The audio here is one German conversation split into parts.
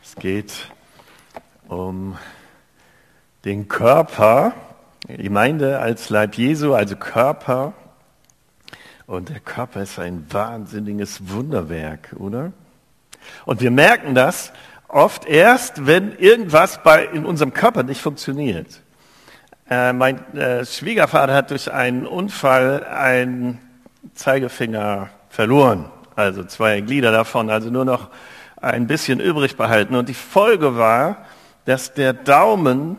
Es geht um den Körper, die Gemeinde als Leib Jesu, also Körper. Und der Körper ist ein wahnsinniges Wunderwerk, oder? Und wir merken das oft erst, wenn irgendwas in unserem Körper nicht funktioniert. Mein Schwiegervater hat durch einen Unfall einen Zeigefinger verloren, also 2 Glieder davon, also nur noch ein bisschen übrig behalten. Und die Folge war, dass der Daumen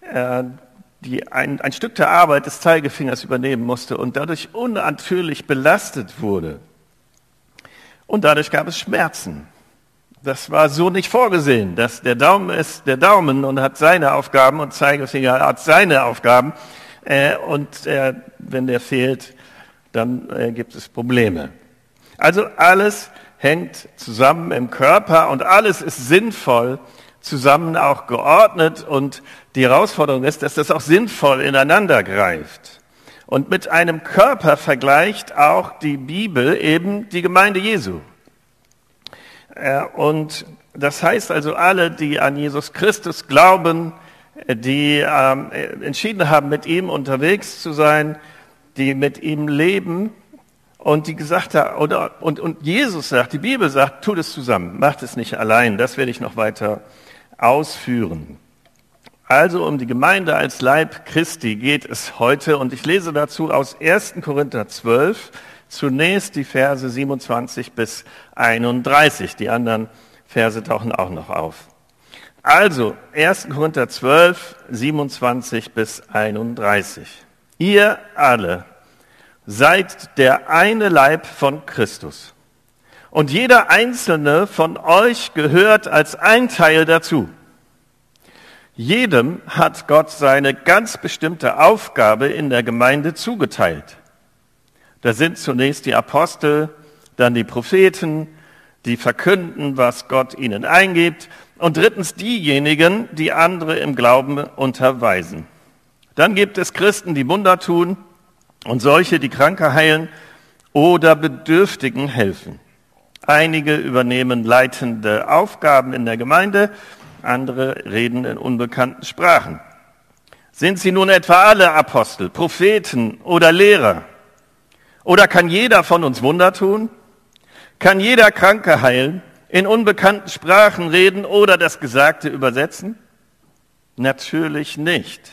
ein Stück der Arbeit des Zeigefingers übernehmen musste und dadurch unnatürlich belastet wurde. Und dadurch gab es Schmerzen. Das war so nicht vorgesehen, dass der Daumen ist der Daumen und hat seine Aufgaben und Zeigefinger hat seine Aufgaben. Wenn der fehlt, dann gibt es Probleme. Also alles hängt zusammen im Körper und alles ist sinnvoll zusammen auch geordnet und die Herausforderung ist, dass das auch sinnvoll ineinander greift. Und mit einem Körper vergleicht auch die Bibel eben die Gemeinde Jesu. Und das heißt also, alle, die an Jesus Christus glauben, die entschieden haben, mit ihm unterwegs zu sein, die mit ihm leben und die gesagt haben, und Jesus sagt, die Bibel sagt, tut es zusammen, macht es nicht allein. Das werde ich noch weiter ausführen. Also um die Gemeinde als Leib Christi geht es heute und ich lese dazu aus 1. Korinther 12, zunächst die Verse 27 bis 31. Die anderen Verse tauchen auch noch auf. Also 1. Korinther 12, 27 bis 31. Ihr alle seid der eine Leib von Christus. Und jeder einzelne von euch gehört als ein Teil dazu. Jedem hat Gott seine ganz bestimmte Aufgabe in der Gemeinde zugeteilt. Da sind zunächst die Apostel, dann die Propheten, die verkünden, was Gott ihnen eingibt, und drittens diejenigen, die andere im Glauben unterweisen. Dann gibt es Christen, die Wunder tun und solche, die Kranke heilen oder Bedürftigen helfen. Einige übernehmen leitende Aufgaben in der Gemeinde, andere reden in unbekannten Sprachen. Sind sie nun etwa alle Apostel, Propheten oder Lehrer? Oder kann jeder von uns Wunder tun? Kann jeder Kranke heilen, in unbekannten Sprachen reden oder das Gesagte übersetzen? Natürlich nicht.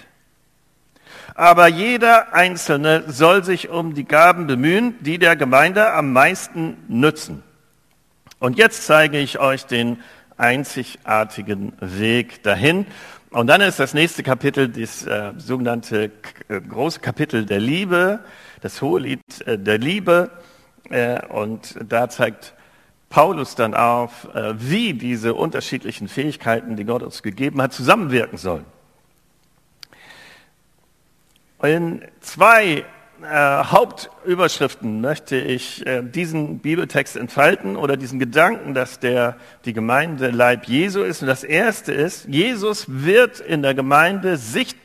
Aber jeder Einzelne soll sich um die Gaben bemühen, die der Gemeinde am meisten nützen. Und jetzt zeige ich euch den einzigartigen Weg dahin. Und dann ist das nächste Kapitel, das sogenannte große Kapitel der Liebe, das Hohelied der Liebe. Und da zeigt Paulus dann auf, wie diese unterschiedlichen Fähigkeiten, die Gott uns gegeben hat, zusammenwirken sollen. In 2 Hauptüberschriften möchte ich diesen Bibeltext entfalten oder diesen Gedanken, dass die Gemeinde Leib Jesu ist. Und das erste ist, Jesus wird in der Gemeinde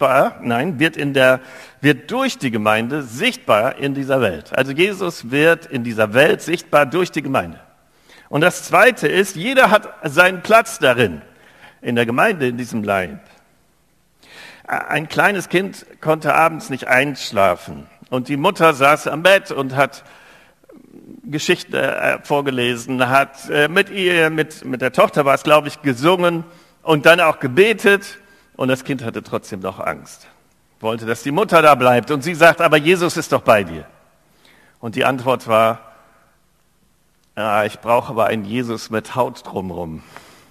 wird durch die Gemeinde sichtbar in dieser Welt. Also Jesus wird in dieser Welt sichtbar durch die Gemeinde. Und das zweite ist, jeder hat seinen Platz darin, in der Gemeinde, in diesem Leib. Ein kleines Kind konnte abends nicht einschlafen. Und die Mutter saß am Bett und hat Geschichten vorgelesen, hat mit der Tochter war es, glaube ich, gesungen und dann auch gebetet. Und das Kind hatte trotzdem noch Angst. Wollte, dass die Mutter da bleibt. Und sie sagt, aber Jesus ist doch bei dir. Und die Antwort war, ja, ich brauche aber einen Jesus mit Haut drumherum.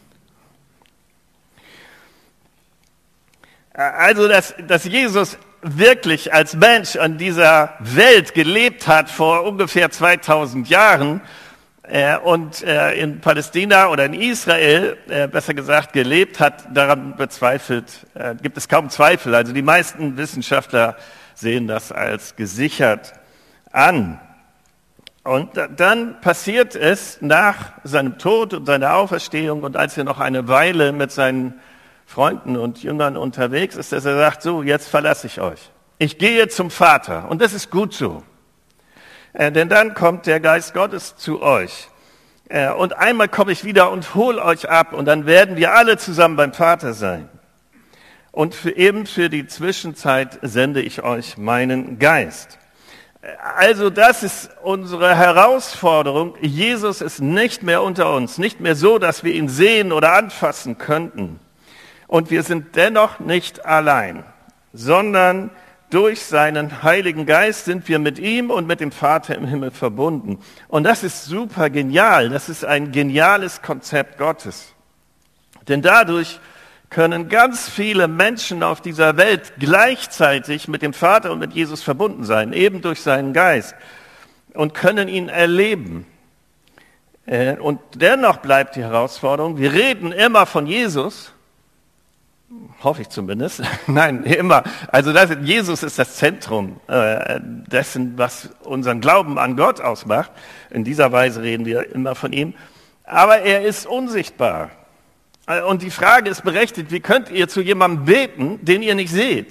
Also, dass Jesus wirklich als Mensch an dieser Welt gelebt hat vor ungefähr 2000 Jahren und in Palästina oder in Israel, besser gesagt, gelebt hat, daran gibt es kaum Zweifel. Also die meisten Wissenschaftler sehen das als gesichert an. Und dann passiert es nach seinem Tod und seiner Auferstehung und als er noch eine Weile mit seinen Freunden und Jüngern unterwegs ist, dass er sagt, so, jetzt verlasse ich euch. Ich gehe zum Vater. Und das ist gut so. Denn dann kommt der Geist Gottes zu euch. Und einmal komme ich wieder und hol euch ab und dann werden wir alle zusammen beim Vater sein. Und eben für die Zwischenzeit sende ich euch meinen Geist. Also das ist unsere Herausforderung. Jesus ist nicht mehr unter uns, nicht mehr so, dass wir ihn sehen oder anfassen könnten. Und wir sind dennoch nicht allein, sondern durch seinen Heiligen Geist sind wir mit ihm und mit dem Vater im Himmel verbunden. Und das ist super genial. Das ist ein geniales Konzept Gottes. Denn dadurch können ganz viele Menschen auf dieser Welt gleichzeitig mit dem Vater und mit Jesus verbunden sein, eben durch seinen Geist, und können ihn erleben. Und dennoch bleibt die Herausforderung, wir reden immer von Jesus, hoffe ich zumindest. Nein, immer. Also Jesus ist das Zentrum dessen, was unseren Glauben an Gott ausmacht. In dieser Weise reden wir immer von ihm. Aber er ist unsichtbar. Und die Frage ist berechtigt, wie könnt ihr zu jemandem beten, den ihr nicht seht?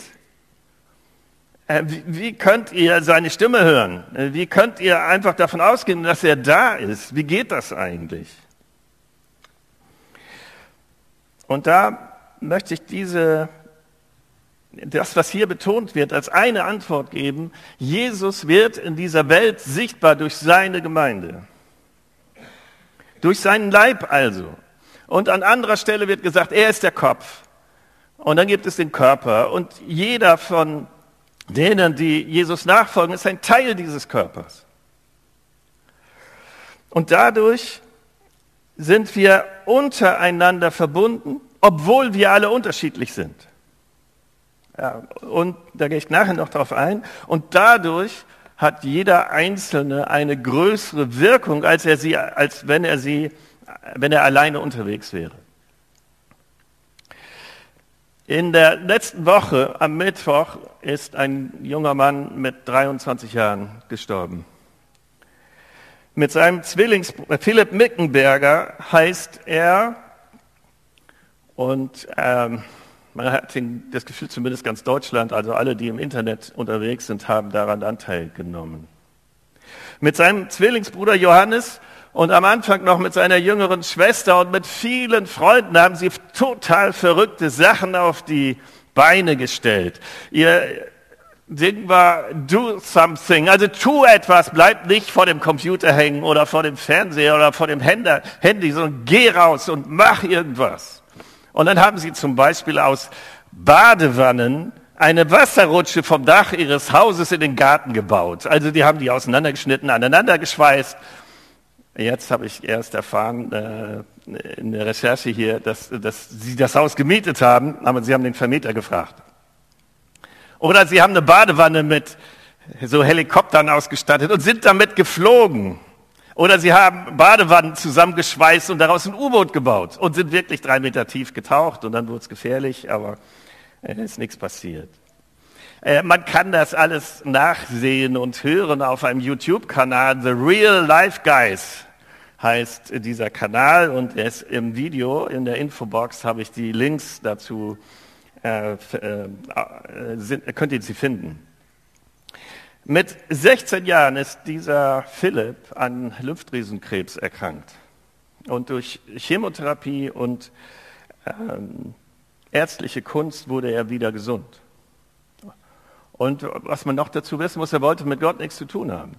Wie könnt ihr seine Stimme hören? Wie könnt ihr einfach davon ausgehen, dass er da ist? Wie geht das eigentlich? Und da möchte ich das, was hier betont wird, als eine Antwort geben. Jesus wird in dieser Welt sichtbar durch seine Gemeinde. Durch seinen Leib also. Und an anderer Stelle wird gesagt, er ist der Kopf. Und dann gibt es den Körper. Und jeder von denen, die Jesus nachfolgen, ist ein Teil dieses Körpers. Und dadurch sind wir untereinander verbunden, obwohl wir alle unterschiedlich sind. Ja, und da gehe ich nachher noch drauf ein. Und dadurch hat jeder Einzelne eine größere Wirkung, als wenn er alleine unterwegs wäre. In der letzten Woche, am Mittwoch, ist ein junger Mann mit 23 Jahren gestorben. Mit seinem Zwillingsbruder, Philipp Mickenberger heißt er, und man hat das Gefühl, zumindest ganz Deutschland, also alle, die im Internet unterwegs sind, haben daran Anteil genommen. Mit seinem Zwillingsbruder Johannes und am Anfang noch mit seiner jüngeren Schwester und mit vielen Freunden haben sie total verrückte Sachen auf die Beine gestellt. Ihr Ding war, do something, also tu etwas, bleib nicht vor dem Computer hängen oder vor dem Fernseher oder vor dem Handy, sondern geh raus und mach irgendwas. Und dann haben sie zum Beispiel aus Badewannen eine Wasserrutsche vom Dach ihres Hauses in den Garten gebaut. Also die haben die auseinandergeschnitten, aneinander geschweißt. Jetzt habe ich erst erfahren in der Recherche hier, dass sie das Haus gemietet haben, aber sie haben den Vermieter gefragt. Oder sie haben eine Badewanne mit so Helikoptern ausgestattet und sind damit geflogen. Oder sie haben Badewannen zusammengeschweißt und daraus ein U-Boot gebaut und sind wirklich 3 Meter tief getaucht und dann wurde es gefährlich, aber ist nichts passiert. Man kann das alles nachsehen und hören auf einem YouTube-Kanal, The Real Life Guys heißt dieser Kanal, und er ist im Video, in der Infobox habe ich die Links dazu, könnt ihr sie finden. Mit 16 Jahren ist dieser Philipp an Lymphdrüsenkrebs erkrankt. Und durch Chemotherapie und ärztliche Kunst wurde er wieder gesund. Und was man noch dazu wissen muss, er wollte mit Gott nichts zu tun haben.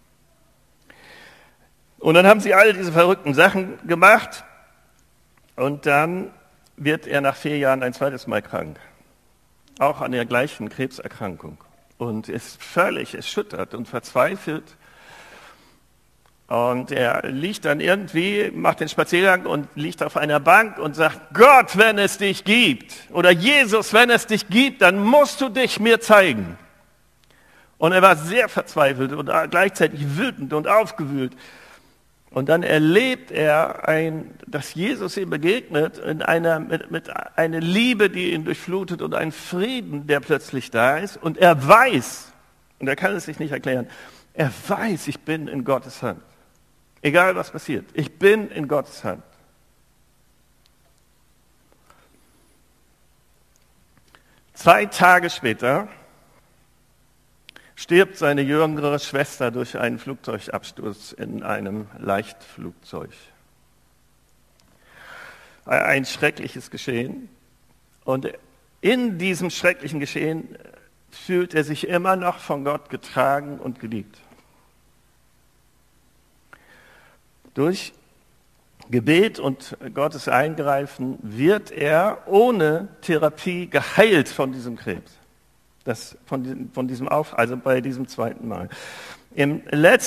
Und dann haben sie all diese verrückten Sachen gemacht und dann wird er nach 4 Jahren ein zweites Mal krank. Auch an der gleichen Krebserkrankung. Und ist völlig erschüttert und verzweifelt. Und er liegt dann irgendwie, macht den Spaziergang und liegt auf einer Bank und sagt, Gott, wenn es dich gibt, oder Jesus, wenn es dich gibt, dann musst du dich mir zeigen. Und er war sehr verzweifelt und gleichzeitig wütend und aufgewühlt. Und dann erlebt er, dass Jesus ihm begegnet mit einer Liebe, die ihn durchflutet, und ein Frieden, der plötzlich da ist. Und er weiß, und er kann es sich nicht erklären, er weiß, ich bin in Gottes Hand. Egal was passiert, ich bin in Gottes Hand. Zwei Tage später stirbt seine jüngere Schwester durch einen Flugzeugabsturz in einem Leichtflugzeug. ein schreckliches Geschehen. Und in diesem schrecklichen Geschehen fühlt er sich immer noch von Gott getragen und geliebt. Durch Gebet und Gottes Eingreifen wird er ohne Therapie geheilt von diesem Krebs. Von diesem also bei diesem zweiten Mal. Im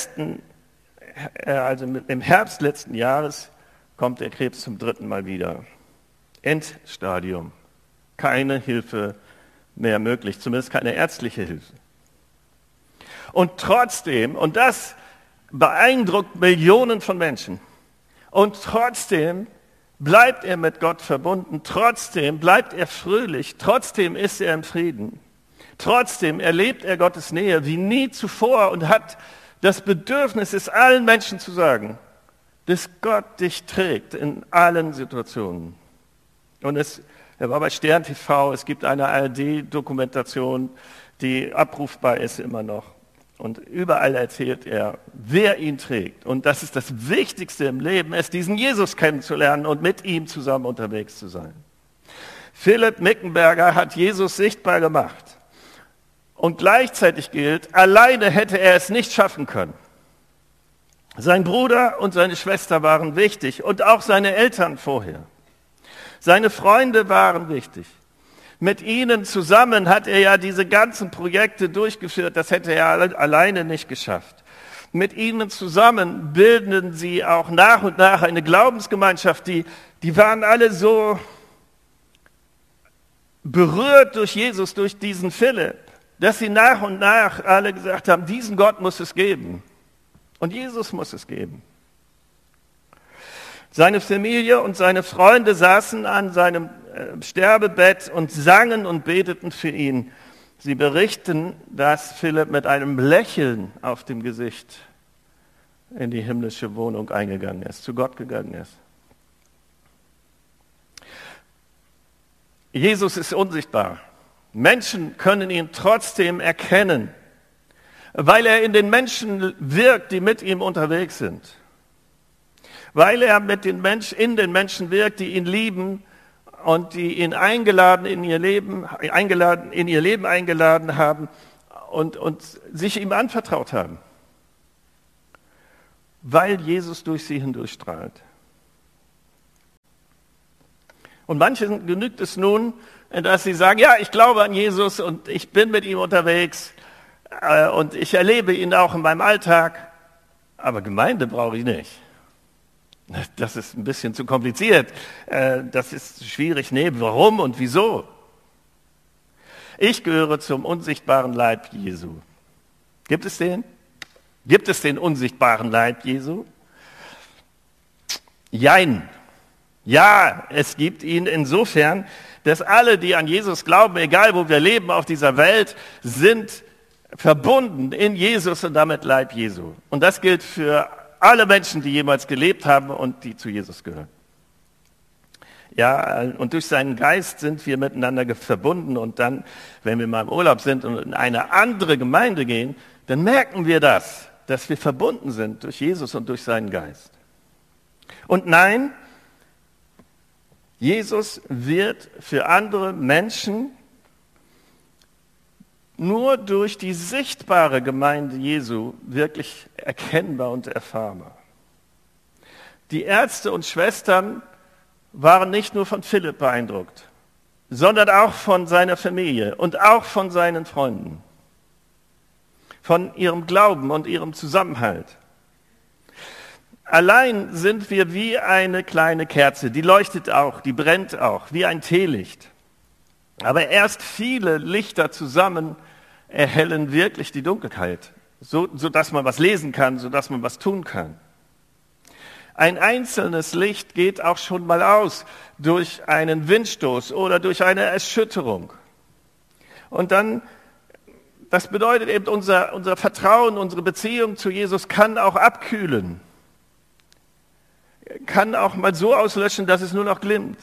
Herbst letzten Jahres kommt der Krebs zum 3. Mal wieder. Endstadium. Keine Hilfe mehr möglich, zumindest keine ärztliche Hilfe. Und trotzdem, und das beeindruckt Millionen von Menschen, und trotzdem bleibt er mit Gott verbunden, trotzdem bleibt er fröhlich, trotzdem ist er im Frieden, trotzdem erlebt er Gottes Nähe wie nie zuvor und hat das Bedürfnis, es allen Menschen zu sagen, dass Gott dich trägt in allen Situationen. Und er war bei Stern TV, es gibt eine ARD-Dokumentation, die abrufbar ist immer noch. Und überall erzählt er, wer ihn trägt. Und das ist das Wichtigste im Leben, es diesen Jesus kennenzulernen und mit ihm zusammen unterwegs zu sein. Philipp Mickenberger hat Jesus sichtbar gemacht. Und gleichzeitig gilt, alleine hätte er es nicht schaffen können. Sein Bruder und seine Schwester waren wichtig und auch seine Eltern vorher. Seine Freunde waren wichtig. Mit ihnen zusammen hat er ja diese ganzen Projekte durchgeführt, das hätte er alleine nicht geschafft. Mit ihnen zusammen bilden sie auch nach und nach eine Glaubensgemeinschaft, die waren alle so berührt durch Jesus, durch diesen Philipp, dass sie nach und nach alle gesagt haben, diesen Gott muss es geben und Jesus muss es geben. Seine Familie und seine Freunde saßen an seinem Sterbebett und sangen und beteten für ihn. Sie berichten, dass Philipp mit einem Lächeln auf dem Gesicht in die himmlische Wohnung eingegangen ist, zu Gott gegangen ist. Jesus ist unsichtbar. Menschen können ihn trotzdem erkennen, weil er in den Menschen wirkt, die mit ihm unterwegs sind. Weil er in den Menschen wirkt, die ihn lieben und die ihn in ihr Leben eingeladen haben und sich ihm anvertraut haben. Weil Jesus durch sie hindurchstrahlt. Und manchen genügt es nun, dass sie sagen, ja, ich glaube an Jesus und ich bin mit ihm unterwegs und ich erlebe ihn auch in meinem Alltag, aber Gemeinde brauche ich nicht. Das ist ein bisschen zu kompliziert. Das ist schwierig. Nee, warum und wieso? Ich gehöre zum unsichtbaren Leib Jesu. Gibt es den? Gibt es den unsichtbaren Leib Jesu? Jein. Ja, es gibt ihn insofern, dass alle, die an Jesus glauben, egal wo wir leben auf dieser Welt, sind verbunden in Jesus und damit Leib Jesu. Und das gilt für alle Menschen, die jemals gelebt haben und die zu Jesus gehören. Ja, und durch seinen Geist sind wir miteinander verbunden und dann, wenn wir mal im Urlaub sind und in eine andere Gemeinde gehen, dann merken wir das, dass wir verbunden sind durch Jesus und durch seinen Geist. Und nein, Jesus wird für andere Menschen nur durch die sichtbare Gemeinde Jesu wirklich erkennbar und erfahrbar. Die Ärzte und Schwestern waren nicht nur von Philipp beeindruckt, sondern auch von seiner Familie und auch von seinen Freunden, von ihrem Glauben und ihrem Zusammenhalt. Allein sind wir wie eine kleine Kerze, die leuchtet auch, die brennt auch, wie ein Teelicht. Aber erst viele Lichter zusammen erhellen wirklich die Dunkelheit, so dass man was lesen kann, so dass man was tun kann. Ein einzelnes Licht geht auch schon mal aus durch einen Windstoß oder durch eine Erschütterung. Und dann, das bedeutet eben, unser Vertrauen, unsere Beziehung zu Jesus kann auch abkühlen, kann auch mal so auslöschen, dass es nur noch glimmt.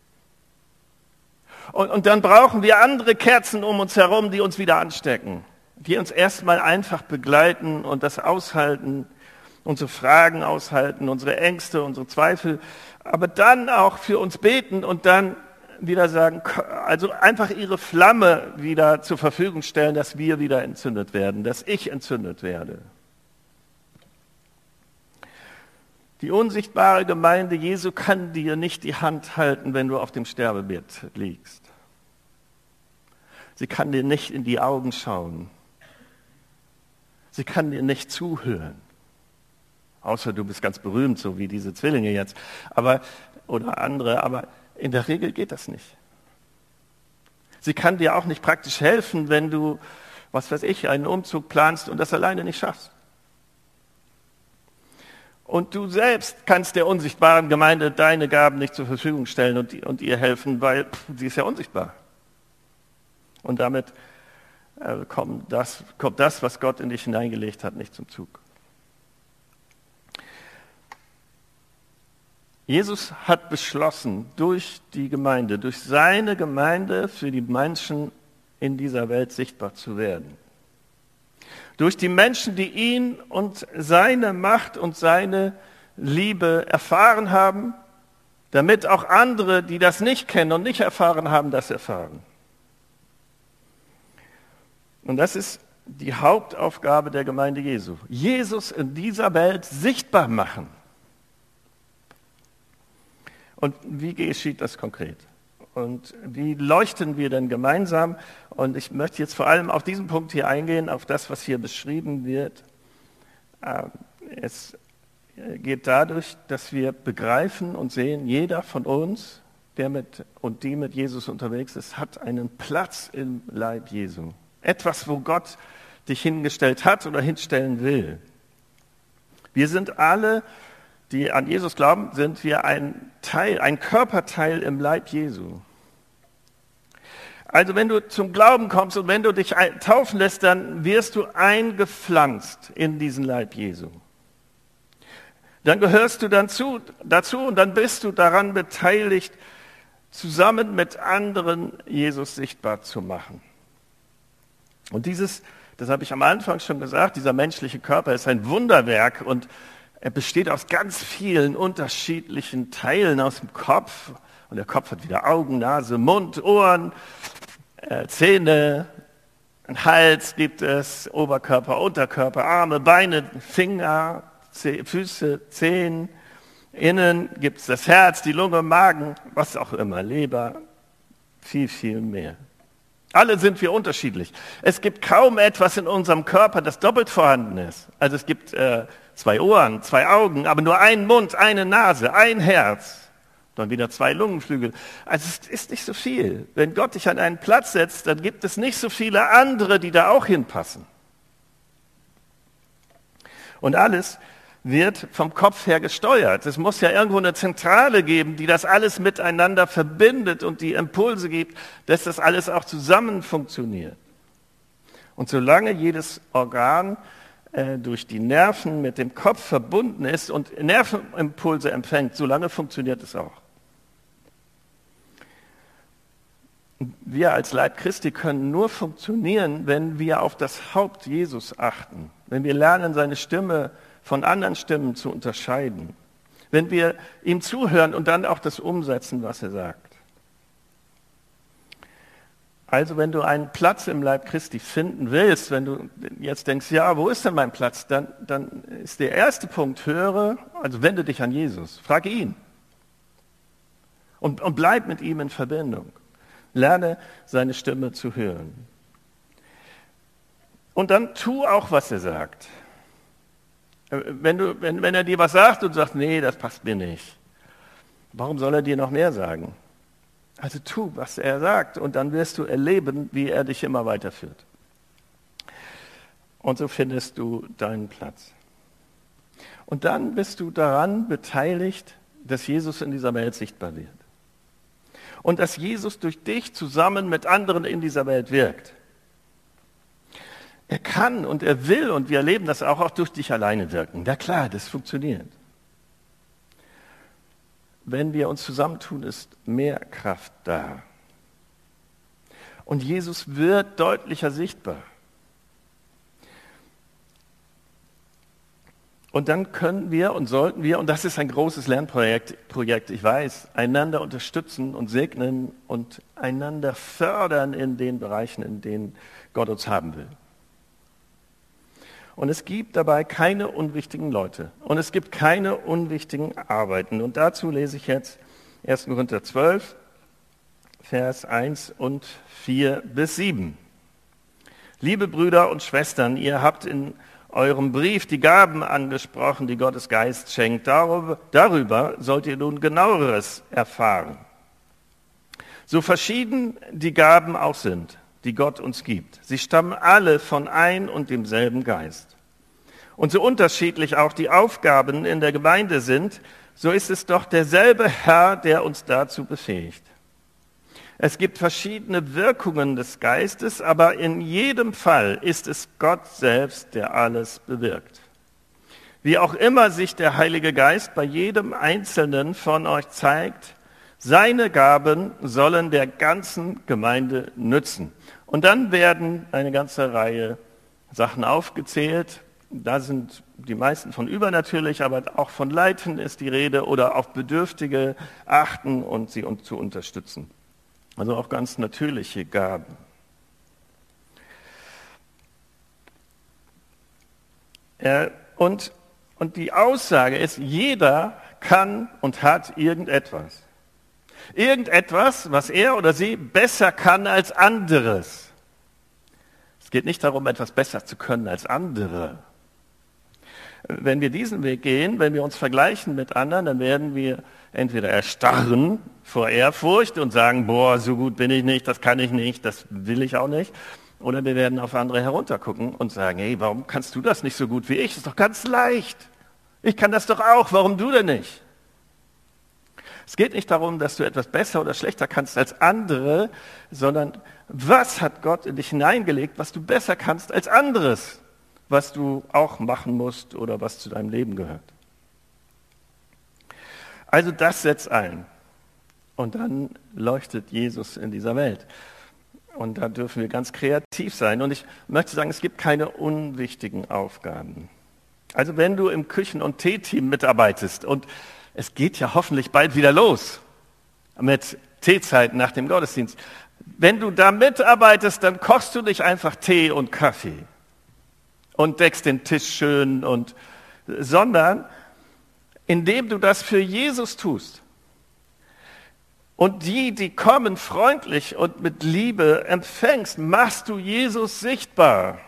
Und dann brauchen wir andere Kerzen um uns herum, die uns wieder anstecken, die uns erstmal einfach begleiten und das aushalten unsere Fragen aushalten, unsere Ängste, unsere Zweifel, aber dann auch für uns beten und dann wieder sagen, also einfach ihre Flamme wieder zur Verfügung stellen, dass wir wieder entzündet werden, dass ich entzündet werde. Die unsichtbare Gemeinde Jesu kann dir nicht die Hand halten, wenn du auf dem Sterbebett liegst. Sie kann dir nicht in die Augen schauen. Sie kann dir nicht zuhören. Außer du bist ganz berühmt, so wie diese Zwillinge jetzt, oder andere, aber in der Regel geht das nicht. Sie kann dir auch nicht praktisch helfen, wenn du, was weiß ich, einen Umzug planst und das alleine nicht schaffst. Und du selbst kannst der unsichtbaren Gemeinde deine Gaben nicht zur Verfügung stellen und ihr helfen, weil sie ist ja unsichtbar. Und damit kommt das, was Gott in dich hineingelegt hat, nicht zum Zug. Jesus hat beschlossen, durch die Gemeinde, durch seine Gemeinde für die Menschen in dieser Welt sichtbar zu werden. Durch die Menschen, die ihn und seine Macht und seine Liebe erfahren haben, damit auch andere, die das nicht kennen und nicht erfahren haben, das erfahren. Und das ist die Hauptaufgabe der Gemeinde Jesu. Jesus in dieser Welt sichtbar machen. Und wie geschieht das konkret? Und wie leuchten wir denn gemeinsam? Und ich möchte jetzt vor allem auf diesen Punkt hier eingehen, auf das, was hier beschrieben wird. Es geht dadurch, dass wir begreifen und sehen, jeder von uns, der mit Jesus unterwegs ist, hat einen Platz im Leib Jesu. Etwas, wo Gott dich hingestellt hat oder hinstellen will. Wir sind alle, die an Jesus glauben, sind wir ein Körperteil im Leib Jesu. Also wenn du zum Glauben kommst und wenn du dich taufen lässt, dann wirst du eingepflanzt in diesen Leib Jesu. Dann gehörst du dann dazu und dann bist du daran beteiligt, zusammen mit anderen Jesus sichtbar zu machen. Und das habe ich am Anfang schon gesagt, dieser menschliche Körper ist ein Wunderwerk und er besteht aus ganz vielen unterschiedlichen Teilen aus dem Kopf. Und der Kopf hat wieder Augen, Nase, Mund, Ohren, Zähne, einen Hals gibt es, Oberkörper, Unterkörper, Arme, Beine, Finger, Füße, Zehen. Innen gibt es das Herz, die Lunge, Magen, was auch immer, Leber, viel, viel mehr. Alle sind wir unterschiedlich. Es gibt kaum etwas in unserem Körper, das doppelt vorhanden ist. Also es gibt 2 Ohren, 2 Augen, aber nur einen Mund, eine Nase, ein Herz. Dann wieder 2 Lungenflügel. Also es ist nicht so viel. Wenn Gott dich an einen Platz setzt, dann gibt es nicht so viele andere, die da auch hinpassen. Und alles wird vom Kopf her gesteuert. Es muss ja irgendwo eine Zentrale geben, die das alles miteinander verbindet und die Impulse gibt, dass das alles auch zusammen funktioniert. Und solange jedes Organ durch die Nerven mit dem Kopf verbunden ist und Nervenimpulse empfängt, solange funktioniert es auch. Wir als Leib Christi können nur funktionieren, wenn wir auf das Haupt Jesus achten, wenn wir lernen, seine Stimme von anderen Stimmen zu unterscheiden, wenn wir ihm zuhören und dann auch das umsetzen, was er sagt. Also wenn du einen Platz im Leib Christi finden willst, wenn du jetzt denkst, ja, wo ist denn mein Platz, dann ist der erste Punkt, wende dich an Jesus, frage ihn und bleib mit ihm in Verbindung. Lerne seine Stimme zu hören. Und dann tu auch, was er sagt. Wenn er dir was sagt und sagt, nee, das passt mir nicht, warum soll er dir noch mehr sagen? Also tu, was er sagt, und dann wirst du erleben, wie er dich immer weiterführt. Und so findest du deinen Platz. Und dann bist du daran beteiligt, dass Jesus in dieser Welt sichtbar wird. Und dass Jesus durch dich zusammen mit anderen in dieser Welt wirkt. Er kann und er will, und wir erleben das auch durch dich alleine wirken. Ja klar, das funktioniert. Wenn wir uns zusammentun, ist mehr Kraft da. Und Jesus wird deutlicher sichtbar. Und dann können wir und sollten wir, und das ist ein großes Lernprojekt, ich weiß, einander unterstützen und segnen und einander fördern in den Bereichen, in denen Gott uns haben will. Und es gibt dabei keine unwichtigen Leute. Und es gibt keine unwichtigen Arbeiten. Und dazu lese ich jetzt 1. Korinther 12, Vers 1 und 4 bis 7. Liebe Brüder und Schwestern, ihr habt in eurem Brief die Gaben angesprochen, die Gottes Geist schenkt. Darüber sollt ihr nun genaueres erfahren. So verschieden die Gaben auch sind, die Gott uns gibt. Sie stammen alle von ein und demselben Geist. Und so unterschiedlich auch die Aufgaben in der Gemeinde sind, so ist es doch derselbe Herr, der uns dazu befähigt. Es gibt verschiedene Wirkungen des Geistes, aber in jedem Fall ist es Gott selbst, der alles bewirkt. Wie auch immer sich der Heilige Geist bei jedem Einzelnen von euch zeigt, seine Gaben sollen der ganzen Gemeinde nützen. Und dann werden eine ganze Reihe Sachen aufgezählt. Da sind die meisten von übernatürlich, aber auch von Leiten ist die Rede oder auf Bedürftige achten und sie zu unterstützen. Also auch ganz natürliche Gaben. Und die Aussage ist, jeder kann und hat irgendetwas. Irgendetwas, was er oder sie besser kann als anderes. Es geht nicht darum, etwas besser zu können als andere. Wenn wir diesen Weg gehen, wenn wir uns vergleichen mit anderen, dann werden wir entweder erstarren vor Ehrfurcht und sagen, boah, so gut bin ich nicht, das kann ich nicht, das will ich auch nicht. Oder wir werden auf andere heruntergucken und sagen, hey, warum kannst du das nicht so gut wie ich? Das ist doch ganz leicht. Ich kann das doch auch, warum du denn nicht? Es geht nicht darum, dass du etwas besser oder schlechter kannst als andere, sondern was hat Gott in dich hineingelegt, was du besser kannst als anderes, was du auch machen musst oder was zu deinem Leben gehört. Also das setzt ein. Und dann leuchtet Jesus in dieser Welt. Und da dürfen wir ganz kreativ sein. Und ich möchte sagen, es gibt keine unwichtigen Aufgaben. Also wenn du im Küchen- und Teeteam mitarbeitest, und es geht ja hoffentlich bald wieder los mit Teezeiten nach dem Gottesdienst. Wenn du da mitarbeitest, dann kochst du nicht einfach Tee und Kaffee und deckst den Tisch schön, sondern indem du das für Jesus tust und die kommen, freundlich und mit Liebe empfängst, machst du Jesus sichtbar.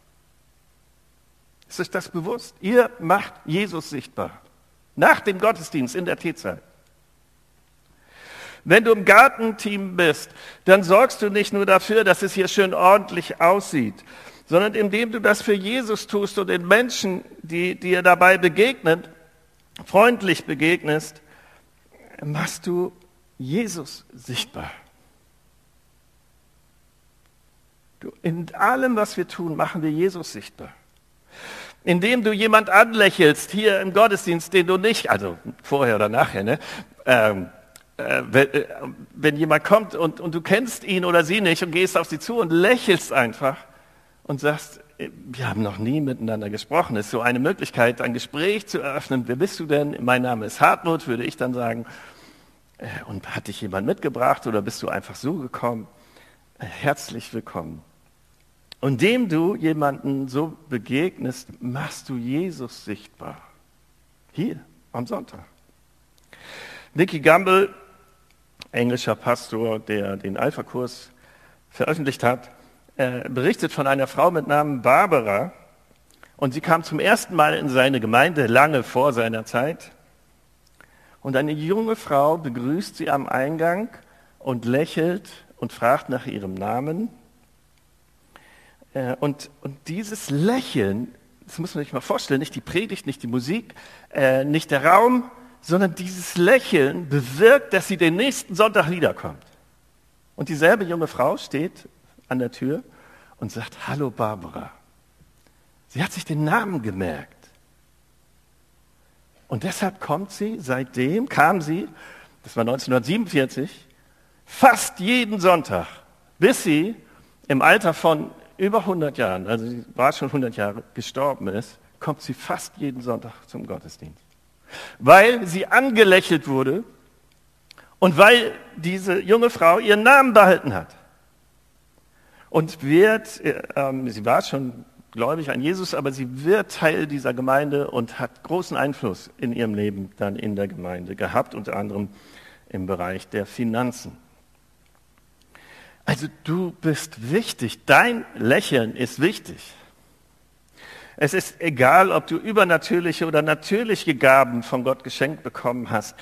Ist euch das bewusst? Ihr macht Jesus sichtbar. Nach dem Gottesdienst in der Teezeit. Wenn du im Gartenteam bist, dann sorgst du nicht nur dafür, dass es hier schön ordentlich aussieht, sondern indem du das für Jesus tust und den Menschen, die dir dabei begegnen, freundlich begegnest, machst du Jesus sichtbar. In allem, was wir tun, machen wir Jesus sichtbar. Indem du jemand anlächelst, hier im Gottesdienst, den du nicht, also vorher oder nachher, ne? Wenn jemand kommt und du kennst ihn oder sie nicht und gehst auf sie zu und lächelst einfach und sagst, wir haben noch nie miteinander gesprochen. Es ist so eine Möglichkeit, ein Gespräch zu eröffnen. Wer bist du denn? Mein Name ist Hartmut, würde ich dann sagen. Und hat dich jemand mitgebracht oder bist du einfach so gekommen? Herzlich willkommen. Und indem du jemanden so begegnest, machst du Jesus sichtbar. Hier, am Sonntag. Nicky Gamble, englischer Pastor, der den Alpha-Kurs veröffentlicht hat, berichtet von einer Frau mit Namen Barbara. Und sie kam zum ersten Mal in seine Gemeinde, lange vor seiner Zeit. Und eine junge Frau begrüßt sie am Eingang und lächelt und fragt nach ihrem Namen. Und dieses Lächeln, das muss man sich mal vorstellen, nicht die Predigt, nicht die Musik, nicht der Raum, sondern dieses Lächeln bewirkt, dass sie den nächsten Sonntag wiederkommt. Und dieselbe junge Frau steht an der Tür und sagt, hallo Barbara. Sie hat sich den Namen gemerkt. Und deshalb kam sie, das war 1947, fast jeden Sonntag, bis sie im Alter von über 100 Jahren, also sie war schon 100 Jahre, gestorben ist, kommt sie fast jeden Sonntag zum Gottesdienst. Weil sie angelächelt wurde und weil diese junge Frau ihren Namen behalten hat. Und sie war schon gläubig an Jesus, aber sie wird Teil dieser Gemeinde und hat großen Einfluss in ihrem Leben dann in der Gemeinde gehabt, unter anderem im Bereich der Finanzen. Also du bist wichtig, dein Lächeln ist wichtig. Es ist egal, ob du übernatürliche oder natürliche Gaben von Gott geschenkt bekommen hast.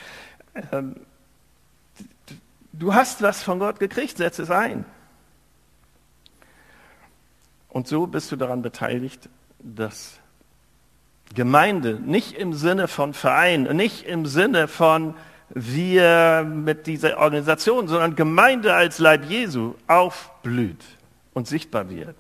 Du hast was von Gott gekriegt, setz es ein. Und so bist du daran beteiligt, dass Gemeinde nicht im Sinne von Verein, nicht im Sinne von wir mit dieser Organisation, sondern Gemeinde als Leib Jesu aufblüht und sichtbar wird.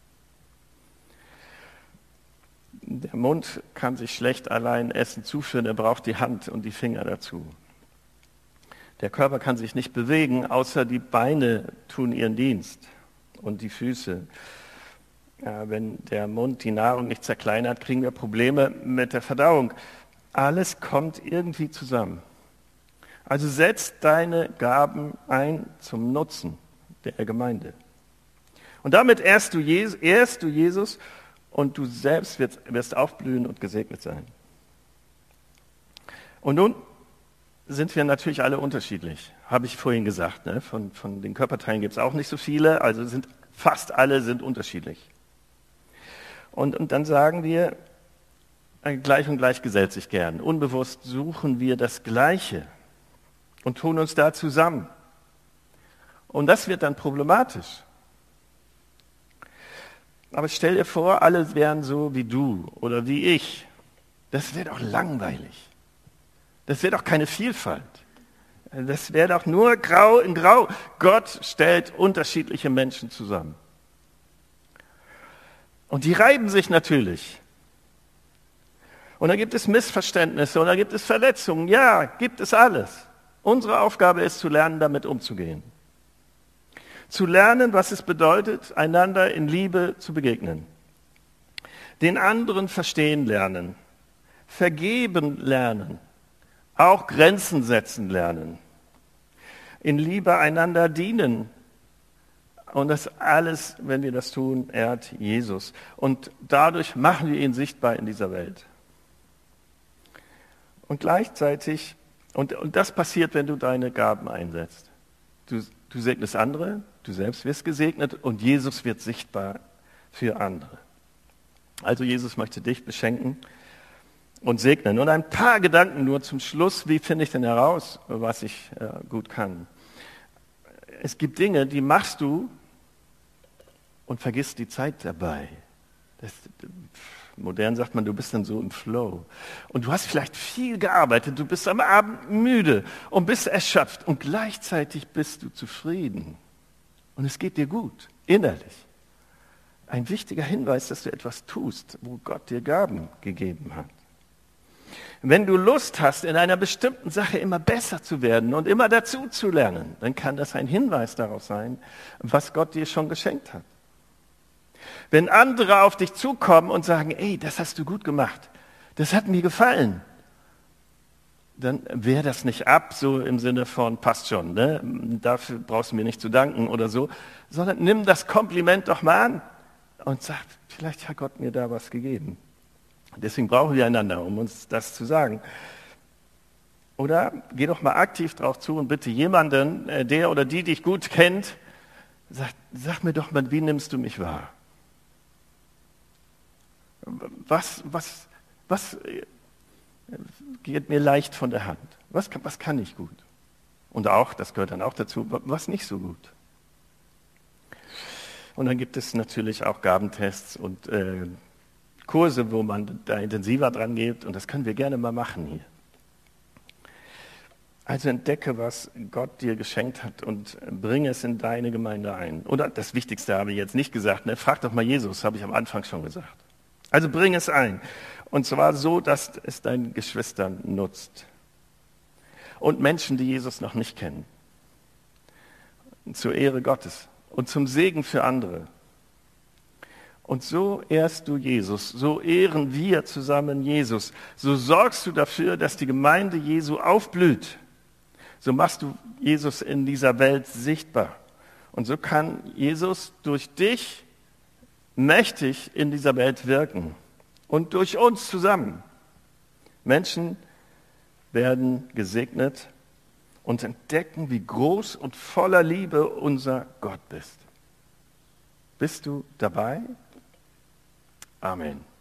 Der Mund kann sich schlecht allein Essen zuführen, er braucht die Hand und die Finger dazu. Der Körper kann sich nicht bewegen, außer die Beine tun ihren Dienst und die Füße. Ja, wenn der Mund die Nahrung nicht zerkleinert, kriegen wir Probleme mit der Verdauung. Alles kommt irgendwie zusammen. Also setz deine Gaben ein zum Nutzen der Gemeinde. Und damit ehrst du Jesus und du selbst wirst aufblühen und gesegnet sein. Und nun sind wir natürlich alle unterschiedlich, habe ich vorhin gesagt. Ne? Von den Körperteilen gibt es auch nicht so viele, also fast alle sind unterschiedlich. Und dann sagen wir, gleich und gleich gesellt sich gern. Unbewusst suchen wir das Gleiche und tun uns da zusammen. Und das wird dann problematisch. Aber stell dir vor, alle wären so wie du oder wie ich. Das wäre doch langweilig. Das wäre doch keine Vielfalt. Das wäre doch nur grau in grau. Gott stellt unterschiedliche Menschen zusammen. Und die reiben sich natürlich. Und da gibt es Missverständnisse und da gibt es Verletzungen. Ja, gibt es alles. Unsere Aufgabe ist zu lernen, damit umzugehen. Zu lernen, was es bedeutet, einander in Liebe zu begegnen. Den anderen verstehen lernen. Vergeben lernen. Auch Grenzen setzen lernen. In Liebe einander dienen. Und das alles, wenn wir das tun, ehrt Jesus. Und dadurch machen wir ihn sichtbar in dieser Welt. Und gleichzeitig, und das passiert, wenn du deine Gaben einsetzt. Du segnest andere, du selbst wirst gesegnet und Jesus wird sichtbar für andere. Also Jesus möchte dich beschenken und segnen. Und ein paar Gedanken nur zum Schluss. Wie finde ich denn heraus, was ich gut kann? Es gibt Dinge, die machst du und vergisst die Zeit dabei. Modern sagt man, du bist dann so im Flow. Und du hast vielleicht viel gearbeitet, du bist am Abend müde und bist erschöpft und gleichzeitig bist du zufrieden. Und es geht dir gut, innerlich. Ein wichtiger Hinweis, dass du etwas tust, wo Gott dir Gaben gegeben hat. Wenn du Lust hast, in einer bestimmten Sache immer besser zu werden und immer dazu zu lernen, dann kann das ein Hinweis darauf sein, was Gott dir schon geschenkt hat. Wenn andere auf dich zukommen und sagen, ey, das hast du gut gemacht, das hat mir gefallen, dann wehr das nicht ab, so im Sinne von, passt schon, ne? Dafür brauchst du mir nicht zu danken oder so, sondern nimm das Kompliment doch mal an und sag, vielleicht hat Gott mir da was gegeben. Deswegen brauchen wir einander, um uns das zu sagen. Oder geh doch mal aktiv drauf zu und bitte jemanden, der oder die dich gut kennt, sag mir doch mal, wie nimmst du mich wahr? Was geht mir leicht von der Hand? Was kann ich gut? Und auch, das gehört dann auch dazu, was nicht so gut? Und dann gibt es natürlich auch Gabentests und Kurse, wo man da intensiver dran geht. Und das können wir gerne mal machen hier. Also entdecke, was Gott dir geschenkt hat und bringe es in deine Gemeinde ein. Oder das Wichtigste habe ich jetzt nicht gesagt, ne? Frag doch mal Jesus, habe ich am Anfang schon gesagt. Also bring es ein. Und zwar so, dass es deinen Geschwistern nutzt. Und Menschen, die Jesus noch nicht kennen. Zur Ehre Gottes und zum Segen für andere. Und so ehrst du Jesus, so ehren wir zusammen Jesus. So sorgst du dafür, dass die Gemeinde Jesu aufblüht. So machst du Jesus in dieser Welt sichtbar. Und so kann Jesus durch dich mächtig in dieser Welt wirken. Und durch uns zusammen. Menschen werden gesegnet und entdecken, wie groß und voller Liebe unser Gott ist. Bist du dabei? Amen.